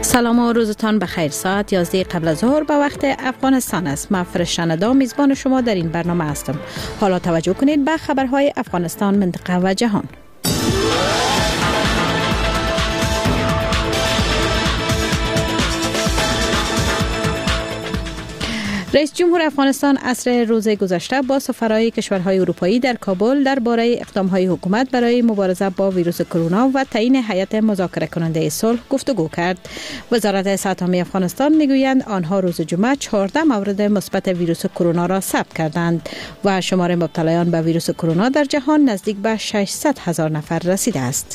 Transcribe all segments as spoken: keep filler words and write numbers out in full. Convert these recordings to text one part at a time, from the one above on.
سلام و روزتان بخیر. ساعت یازده قبل از ظهر به وقت افغانستان است. من فرشتنده میزبان شما در این برنامه هستم. حالا توجه کنید به خبرهای افغانستان، منطقه و جهان. رئیس جمهور افغانستان عصر روز گذشته با سفرای کشورهای اروپایی در کابل درباره اقدام‌های حکومت برای مبارزه با ویروس کرونا و تعیین هیئت مذاکره کننده صلح گفتگو کرد. وزارت صحت عامه افغانستان میگویند آنها روز جمعه چهارده مورد مثبت ویروس کرونا را ثبت کردند و شمار مبتلایان به ویروس کرونا در جهان نزدیک به ششصد هزار نفر رسیده است.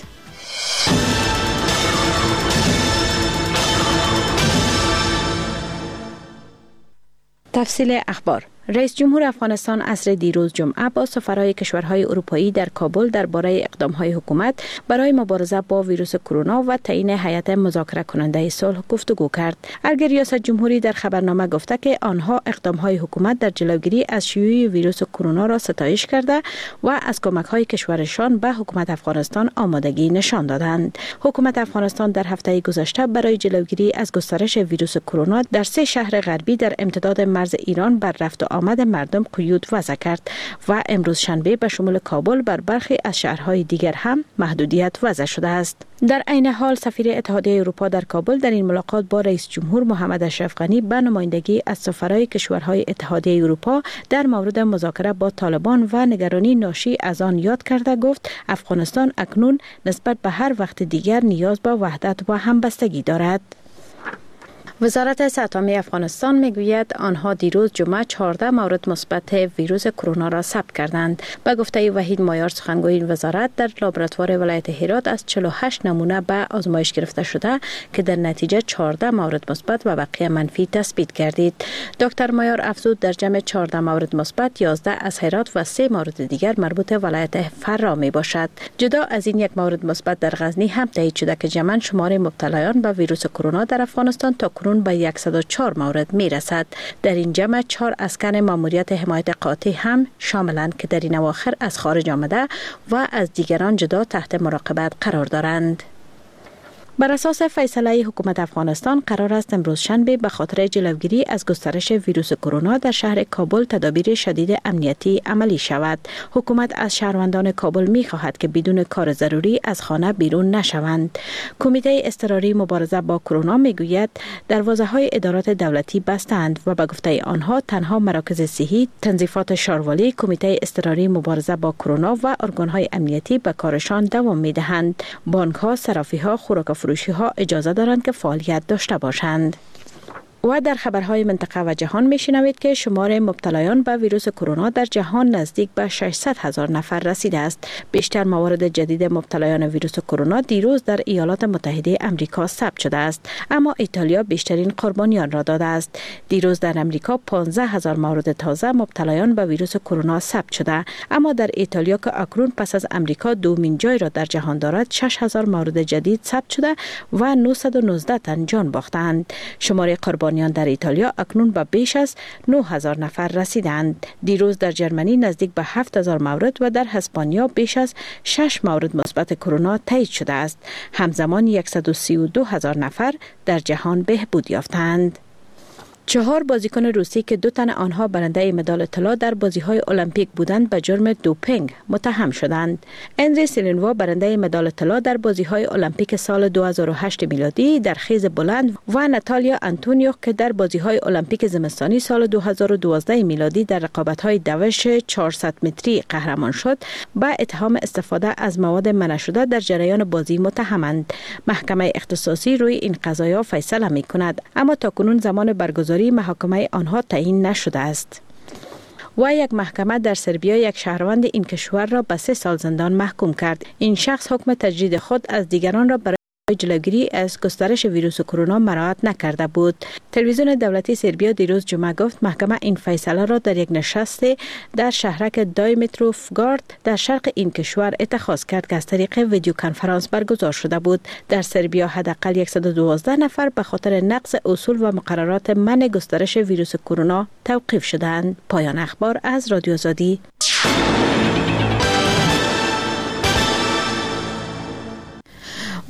تفصیل اخبار. رئیس جمهور افغانستان عصر دیروز جمعه با سفرای کشورهای اروپایی در کابل درباره اقدام‌های حکومت برای مبارزه با ویروس کرونا و تعیین هیئت مذاکره کننده صلح گفتگو کرد. اگر ریاست جمهوری در خبرنامه گفته که آنها اقدام‌های حکومت در جلوگیری از شیوع ویروس کرونا را ستایش کرده و از کمک‌های کشورشان به حکومت افغانستان آمادگی نشان دادند. حکومت افغانستان در هفته گذشته برای جلوگیری از گسترش ویروس کرونا در سه شهر غربی در امتداد مرز ایران بر رفت آمد مردم قیود وضع کرد و امروز شنبه به شمول کابل بر برخی از شهرهای دیگر هم محدودیت وضع شده است. در عین حال سفیر اتحادیه اروپا در کابل در این ملاقات با رئیس جمهور محمد اشرف غنی به نمایندگی از سفرای کشورهای اتحادیه اروپا در مورد مذاکره با طالبان و نگرانی ناشی از آن یاد کرده گفت افغانستان اکنون نسبت به هر وقت دیگر نیاز به وحدت و همبستگی دارد. وزارت صحت عامه افغانستان میگوید آنها دیروز جمعه چهارده مورد مثبت ویروس کرونا را ثبت کردند. به گفته وحید مایار سخنگوی این وزارت، در لابراتوار ولایت هرات از چهل و هشت نمونه به آزمایش گرفته شده که در نتیجه چهارده مورد مثبت و بقیه منفی تثبیت گردید. دکتر مایار افزود در جمع چهارده مورد مثبت یازده از هرات و سه مورد دیگر مربوط ولایت فرا می باشد. جدا از این یک مورد مثبت در غزنی هم تایید شده که جمعاً شمار مبتلایان به ویروس کرونا در افغانستان تا به صد و چهار مورد می رسد. در این جمع چهار اسکان ماموریت حمایت قاطع هم شاملند که در این اواخر از خارج آمده و از دیگران جدا تحت مراقبت قرار دارند. بر اساس فیصله حکومت افغانستان قرار است امروز شنبه به خاطر جلوگیری از گسترش ویروس کرونا در شهر کابل تدابیر شدید امنیتی عملی شود. حکومت از شهروندان کابل می خواهد که بدون کار ضروری از خانه بیرون نشوند. کمیته اضطراری مبارزه با کرونا می گوید دروازه های ادارات دولتی بستند و به گفته آنها تنها مراکز صحی، تنظیفات شاروالی، کمیته اضطراری مبارزه با کرونا و ارگان های امنیتی به کارشان دوام می دهند. بانک ها، صرافی ها، خوراک فروشی ها اجازه دارند که فعالیت داشته باشند. و در خبرهای منطقه و جهان میشنوید که شمار مبتلایان به ویروس کرونا در جهان نزدیک به ششصد هزار نفر رسیده است. بیشتر موارد جدید مبتلایان ویروس کرونا دیروز در ایالات متحده آمریکا ثبت شده است، اما ایتالیا بیشترین قربانیان را داده است. دیروز در آمریکا پانزده هزار مورد تازه مبتلایان به ویروس کرونا ثبت شده، اما در ایتالیا که اکنون پس از آمریکا دومین جای را در جهان دارد، شش هزار مورد جدید ثبت شده و نهصد و نوزده تن جان باختند. شمار قربانیان در ایتالیا اکنون به بیش از نه هزار نفر رسیدند. دیروز در جرمنی نزدیک به هفت هزار مورد و در اسپانیا بیش از شش مورد مثبت کرونا تایید شده است. همزمان صد و سی و دو هزار نفر در جهان بهبود یافتند. چهار بازیکن روسی که دو تن آنها برنده مدال طلا در بازی‌های المپیک بودند به جرم دوپینگ متهم شدند. اندری سیلینوا برنده مدال طلا در بازی‌های المپیک سال دو هزار و هشت میلادی در خیز بلند و ناتالیا آنتونیوک که در بازی‌های المپیک زمستانی سال دو هزار و دوازده میلادی در رقابت‌های دوش چهارصد متری قهرمان شد، با اتهام استفاده از مواد منع شده در جریان بازی متهمند. محکمه اختصاصی روی این قضایا فیصله می‌کند، اما تاکنون زمان برگزاری محاکمه آنها تعیین نشده است. و یک محکمه در سربیا یک شهروند این کشور را به سه سال زندان محکوم کرد. این شخص حکم تجدید خود از دیگران را برای جلوگیری از گسترش ویروس کرونا مراعات نکرده بود. تلویزیون دولتی سربیا دیروز جمعه گفت محکمه این فیصله را در یک نشست در شهرک دایمتروفگارد در شرق این کشور اتخاذ کرد که از طریق ویدیو کنفرانس برگزار شده بود. در سربیا حداقل صد و دوازده نفر به خاطر نقض اصول و مقررات منع گسترش ویروس کرونا توقیف شدند. پایان اخبار از رادیو آزادی.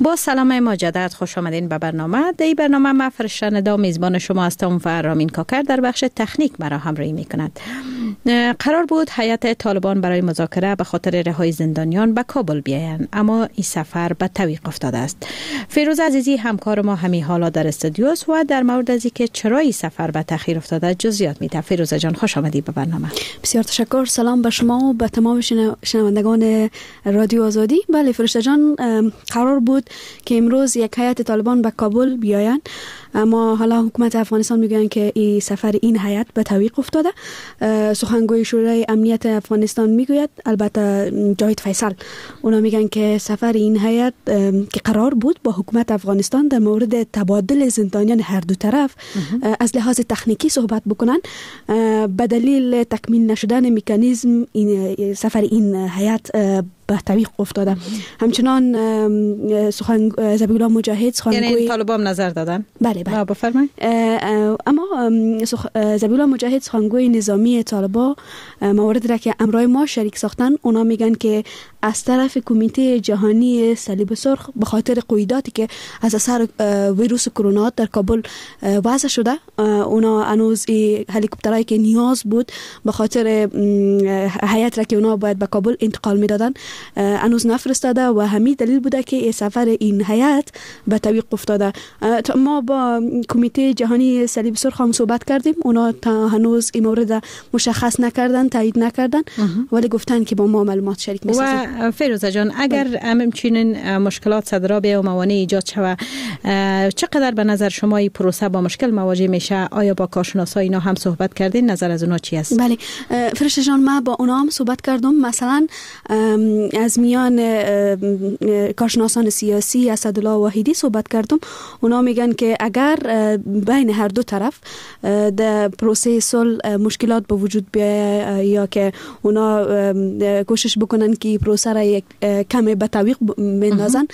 با سلام مجدد خوش آمدین به برنامه. در این برنامه ما فرشتنده میزبان شما هستم و رامین کاکر در بخش تکنیک مرا همراهی میکند. قرار بود هیئت طالبان برای مذاکره به خاطر رهایی زندانیان به کابل بیایند، اما این سفر به تعویق افتاده است. فیروز عزیزی همکار ما همین حالا در استودیو است و در مورد از اینکه چرا این سفر به تاخیر افتاده جزئیات میده. فیروز جان خوش آمدید به برنامه. بسیار تشکر. سلام به شما و به تمام شنوندگان رادیو آزادی. بله فرشته جان، قرار بود که امروز یک هیئت طالبان به کابل بیایند، اما حالا حکومت افغانستان میگن که این سفر این هیئت به تعویق افتاده. سخنگوی شورای امنیت افغانستان میگوید، البته جاوید فیصل، اونا میگن که سفر این هیئت که قرار بود با حکومت افغانستان در مورد تبادل زندانیان هر دو طرف از لحاظ تکنیکی صحبت بکنن، به دلیل تکمیل نشدن مکانیزم این سفر این هیئت به تعویق افتاده. همچنان سخن ذبیحالله مجاهد سخنگوی، یعنی طالبان نظر دادن؟ بله بله بفرمایید. اما ذبیحالله مجاهد سخنگوی نظامی طالبان موارد را که امرای ما شریک ساختن، اونا میگن که از طرف کمیته جهانی صلیب سرخ به خاطر قیوداتی که از اثر ویروس کرونا در کابل وضع شده، اونا هنوز هلیکوپترایی که نیاز بود به خاطر هیئت را که اونا باید به کابل انتقال میدادن هنوز نفرستاده و همین دلیل بوده که سفر این هیئت به تعویق افتاده. ما با کمیته جهانی صلیب سرخ هم صحبت کردیم، اونا تا هنوز این مورد مشخص نکردن، تایید نکردن، ولی گفتن که با ما معلومات شریک می‌سازن. و فیروزه جان، اگر همچنین مشکلات صدرا بیاید و موانع ایجاد شود، چقدر به نظر شما این پروسه با مشکل مواجه میشه؟ آیا با کارشناسا اینا هم صحبت کردین؟ نظر از اونا چی است؟ بله فرشته جان، ما با اونا هم صحبت کردم. مثلا از میان کارشناسان سیاسی اسدالله وحیدی صحبت کردم. اونا میگن که اگر بین هر دو طرف در پروسه صلح مشکلات به وجود بیاید یا که اونا کوشش بکنن که پروسه را یک کم به تعویق بندازن،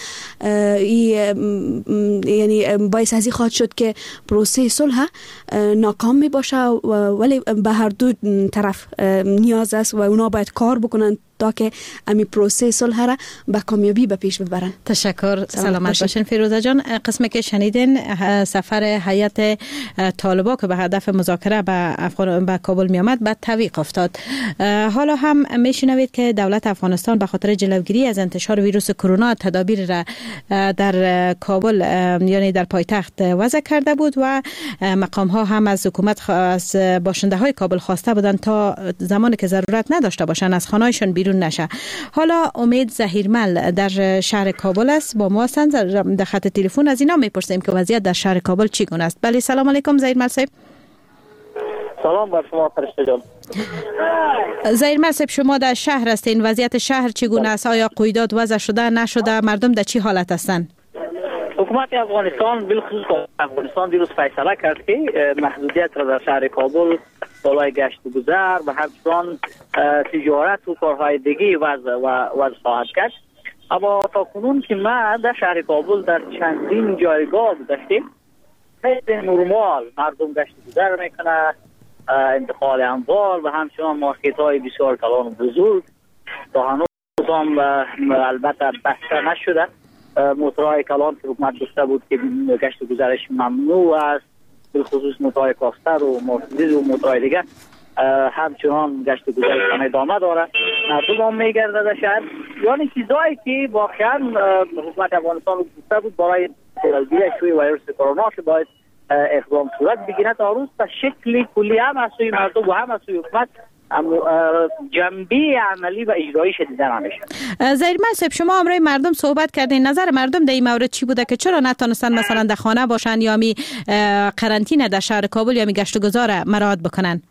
یعنی باعث ازی خواهد شد که پروسه صلح ناکام می باشه، ولی به هر دو طرف نیاز است و اونا باید کار بکنن تا که امی پروسه صلح را به کامیابی به پیش ببرن. تشکر. سلامت باشین فیروزه جان. قسمی که شنیدین سفر هیئت طالبان که به هدف مذاکره به افغان به کابل می آمد به تعویق افتاد. حالا هم میشنوید که دولت افغانستان به خاطر جلوگیری از انتشار ویروس کرونا تدابیر را در کابل یعنی در پایتخت وضع کرده بود و مقام ها هم از حکومت از باشنده های کابل خواسته بودند تا زمانی که ضرورت نداشته باشند از خانه‌شان بیرون نشه. حالا امید ظهیرمل در شهر کابل است، با ما هستند در خط تلفن. از اینا میپرسیم که وضعیت در شهر کابل چگونه است. بله سلام علیکم ظهیرمل صاحب. سلام بر شما فرشته جان. ظهیرمل صاحب، شما در شهر هستین، وضعیت شهر چگونه است؟ آیا قیودات وضع شده نشده؟ مردم در چی حالت هستند؟ حکومت افغانستان بالخصوص افغانستان دیروز فیصله کرد که محدودیت را در شهر کابل بالای گشت و گذر و همچنان تجارت و کارهای دیگه وضع و وضع خواهد کرد. اما تا کنون که ما در شهر کابل در چندین جایگاه داشتیم، خیلی نرمال مردم گشت و گذر میکنه، انتقال اموال و همچنان مارکت های بسیار کلان و بزرگ تا هنوز هم البته بسته نشده. موتورهای کلان که حکومت گفته بود که گشت و گذرش ممنوع است، بالخصوص موتورهای کاستر و مرسیدس و موتورهای دیگه همچنان گشت و گذرش ادامه داره. مردم هم میگرده در شهر، یعنی چیزایی که واقعا حکومت افغانستان گفته بود برای جلوگیری از ویروس کرونا که باید اقدام صورت بگیرد، تا روز به شکل کلی هم از سوی مردم و هم از سوی حکومت جنبه عملی و اجرایی شدیدن نمیشه. ظهیرمل صاحب، شما امروز مردم صحبت کردین، نظر مردم در این مورد چی بوده که چرا نتونستن مثلا در خانه باشن یا می قرنطینه در شهر کابل یا می گشت و گذار مراعات بکنن؟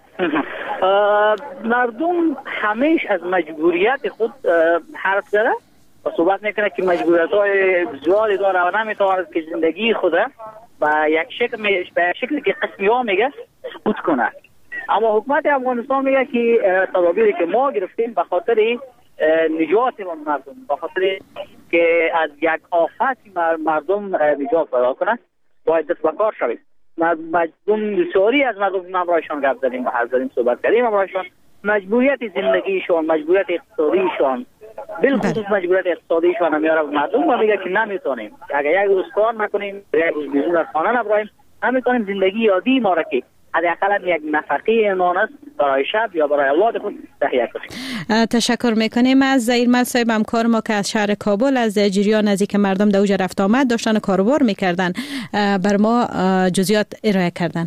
مردم همیشه از مجبوریت خود حرف زده و صحبت میکنه که مجبوریت های زیادی داره و نمیتواند که زندگی خود و یک شکل به شکلی که قسمی ها میگه سقوط کنه. اما حکومت افغانستان میگه که تدابیری که ما گرفتیم به خاطر نجات مردم، به خاطر که از یک آفت مردم نجات پیدا کنه باید دست به کار شویم. مردم بسیاری از مردم که امرایشان گفت زدیم و حرف زدیم صحبت کردیم، امرایشان مجبوریت زندگیشان، مجبوریت اقتصادیشان بالخصوص مجبوریت اقتصادیشان میاره مردم و میگه که نمیتونیم اگر یک روز کار نکنیم یک روز بیرون از خانه نبریم نمیتونیم زندگی یادی ما را که حداقل یک نفقه نان است برای شب یا برای اولاد خود تهیه کنیم. تشکر میکنیم از زهیرمل صاحب، همکار ما که از شهر کابل از جریان نزدیک مردم در اوج رفت آمد داشتن کاروبار میکردن بر ما جزئیات ارائه کردن.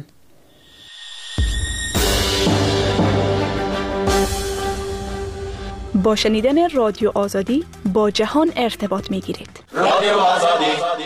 با شنیدن رادیو آزادی با جهان ارتباط میگیرید. رادیو آزادی.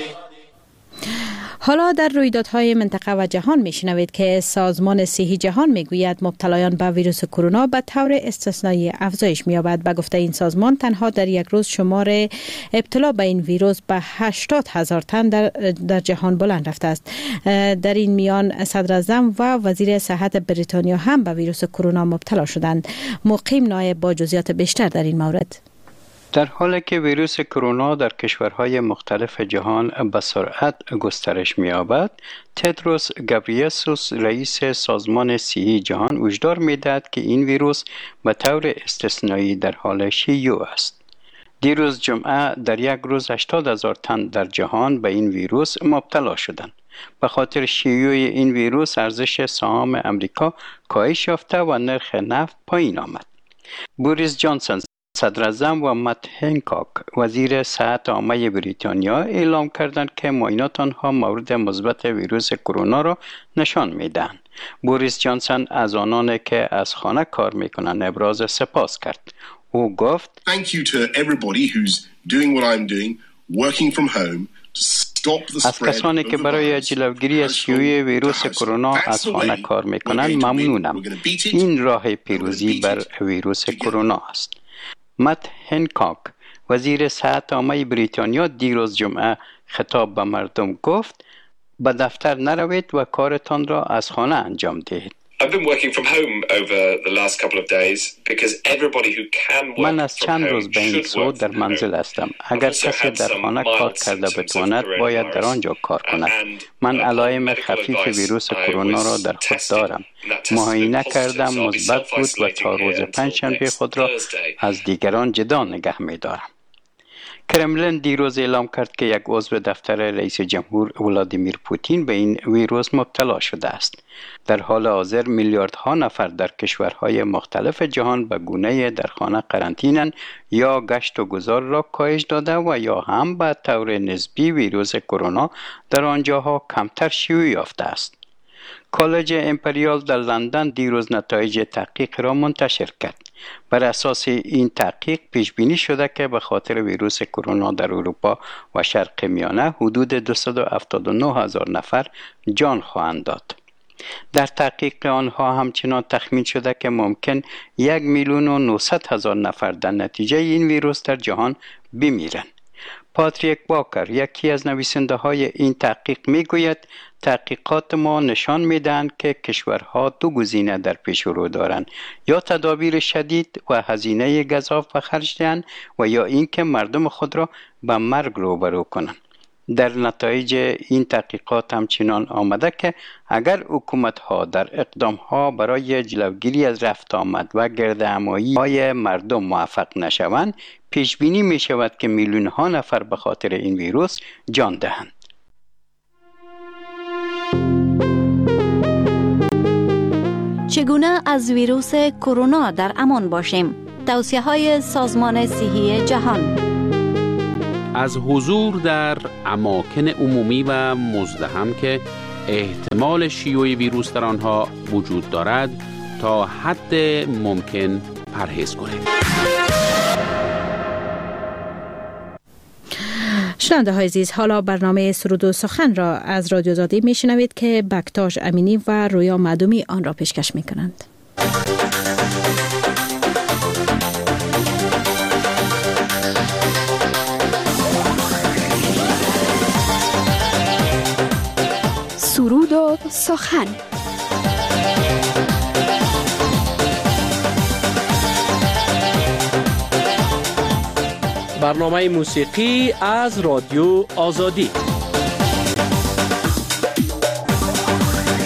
حالا در رویدادهای منطقه و جهان میشنوید که سازمان صحی جهان میگوید مبتلایان به ویروس کرونا به طور استثنایی افزایش می‌یابد. به گفته این سازمان تنها در یک روز شمار ابتلا به این ویروس به هشتاد هزار تن در, در جهان بلند رفته است. در این میان صدر اعظم و وزیر صحت بریتانیا هم به ویروس کرونا مبتلا شدند. مقیم نایب با جزئیات بیشتر در این مورد. در حالی که ویروس کرونا در کشورهای مختلف جهان به سرعت گسترش می‌یابد، تدروس گابریسوس رئیس سازمان صحی جهان هشدار می‌دهد که این ویروس به طور استثنایی در حال شیوع است. دیروز جمعه در یک روز هشتاد هزار تن در جهان به این ویروس مبتلا شدند. به خاطر شیوع این ویروس ارزش سهام امریکا کاهش یافته و نرخ نفت پایین آمد. بوریس جانسون صدر اعظم و مت هنکاک وزیر صحت عامه بریتانیا اعلام کردند که معاینات آنها مورد مثبت ویروس کرونا را نشان میدهند. بوریس جانسون از آنان که از خانه کار میکنند ابراز سپاس کرد. او گفت Thank you to everybody who's doing what I'm doing, working from home to stop the از کسانی که برای جلوگیری از شیوع ویروس کرونا از خانه کار میکنند ممنونم. این راه پیروزی بر ویروس کرونا است. مت هنکاک وزیر صحت عامه بریتانیا دیروز جمعه خطاب به مردم گفت به دفتر نروید و کارتان را از خانه انجام دهید. I've been working from home over the last couple of days because everybody who can work من از چند روز به این سو در منزل هستم. اگر کسی در خانه کار کرده بتواند باید در آنجا کار کند. من علائم خفیف ویروس کرونا را در خود دارم. معاینه کردم مثبت بود و تا روز پنجشنبه خود را از دیگران جدا نگه می‌دارم. کرملین دیروز اعلام کرد که یک عضو دفتر رئیس جمهور ولادیمیر پوتین به این ویروس مبتلا شده است. در حال حاضر میلیاردها نفر در کشورهای مختلف جهان به گونه‌ای در خانه قرنطینه‌اند یا گشت و گذار را کاهش داده و یا هم به طور نسبی ویروس کرونا در آنجاها کمتر شیوع یافته است. کالج امپریال در لندن دیروز نتایج تحقیق را منتشر کرد. بر اساس این تحقیق پیش بینی شده که به خاطر ویروس کرونا در اروپا و شرق میانه حدود دویست و هفتاد و نه هزار نفر جان خواهند داد. در تحقیق آنها همچنان تخمین شده که ممکن یک میلیون و نهصد هزار نفر در نتیجه این ویروس در جهان بمیرند. پاتریک واکر یکی از نویسنده های این تحقیق می گوید تحقیقات ما نشان می دهند که کشورها دو گزینه در پیش رو دارند، یا تدابیر شدید و هزینه گزاف به خرج دهند و یا اینکه مردم خود را به مرگ روبرو کنند. در نتایج این تحقیقات همچنان آمده که اگر حکومت‌ها در اقدام‌ها برای جلوگیری از رفت آمد و گردهمایی مردم موفق نشوند، پیش بینی می شود که میلیون ها نفر به خاطر این ویروس جان دهند. چگونه از ویروس کرونا در امان باشیم؟ توصیه‌های سازمان صحی جهان. از حضور در اماکن عمومی و مزدحم که احتمال شیوع ویروس در آنها وجود دارد تا حد ممکن پرهیز کنید. شنونده های عزیز، حالا برنامه سرود و سخن را از رادیو آزادی میشنوید که بکتاش امینی و رویا معدومی آن را پیشکش میکنند. سرود و سخن. برنامه موسیقی از رادیو آزادی.